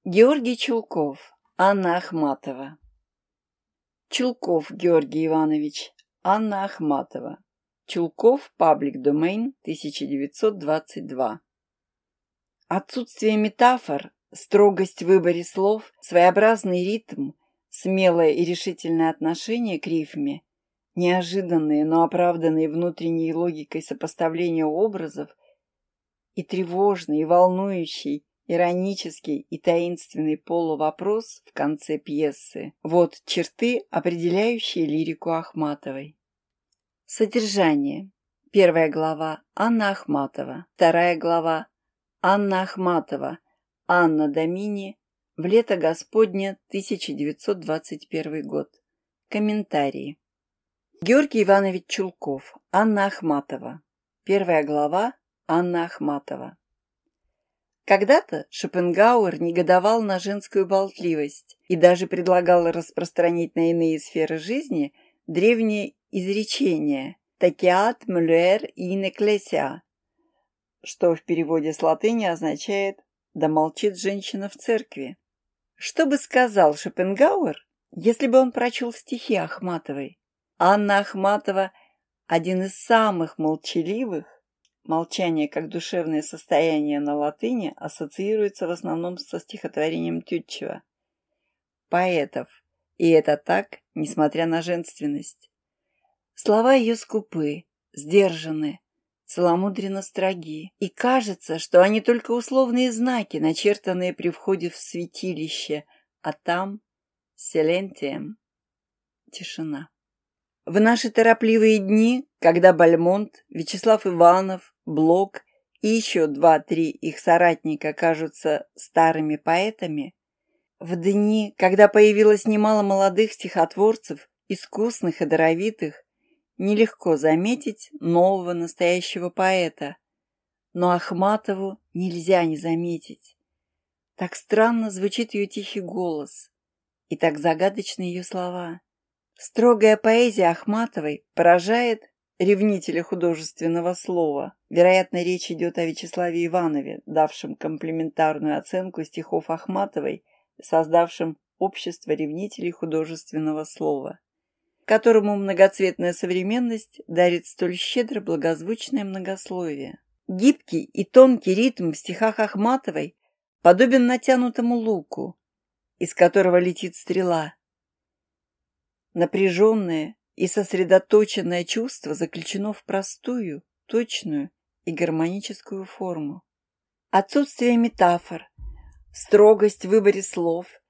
Георгий Чулков, Анна Ахматова. Чулков Георгий Иванович, Анна Ахматова. Чулков, Public Domain, 1922. Отсутствие метафор, строгость в выборе слов, своеобразный ритм, смелое и решительное отношение к рифме, неожиданные, но оправданные внутренней логикой сопоставления образов и тревожный, и волнующий, иронический и таинственный полувопрос в конце пьесы – вот черты, определяющие лирику Ахматовой. Содержание. Первая глава – Анна Ахматова. Вторая глава – Анна Ахматова. Анна Домини. В лето Господне, 1921 год. Комментарии. Георгий Иванович Чулков. Анна Ахматова. Первая глава – Анна Ахматова. Когда-то Шопенгауэр негодовал на женскую болтливость и даже предлагал распространить на иные сферы жизни древнее изречение «Такеат мулер ин экклесиа», что в переводе с латыни означает «да молчит женщина в церкви». Что бы сказал Шопенгауэр, если бы он прочел стихи Ахматовой? Анна Ахматова – один из самых молчаливых. Молчание как душевное состояние на латыни ассоциируется в основном со стихотворением Тютчева. Поэтов. И это так, несмотря на женственность. Слова ее скупы, сдержаны, целомудренно строги. И кажется, что они только условные знаки, начертанные при входе в святилище, а там «Селентием» — тишина. В наши торопливые дни, когда Бальмонт, Вячеслав Иванов, Блок и еще 2-3 их соратника кажутся старыми поэтами, в дни, когда появилось немало молодых стихотворцев, искусных и даровитых, нелегко заметить нового настоящего поэта. Но Ахматову нельзя не заметить. Так странно звучит ее тихий голос, и так загадочны ее слова. Строгая поэзия Ахматовой поражает ревнителя художественного слова. Вероятно, речь идет о Вячеславе Иванове, давшем комплиментарную оценку стихов Ахматовой, создавшем общество ревнителей художественного слова, которому многоцветная современность дарит столь щедро благозвучное многословие. Гибкий и тонкий ритм в стихах Ахматовой подобен натянутому луку, из которого летит стрела. Напряженное и сосредоточенное чувство заключено в простую, точную и гармоническую форму. Отсутствие метафор, строгость в выборе слов,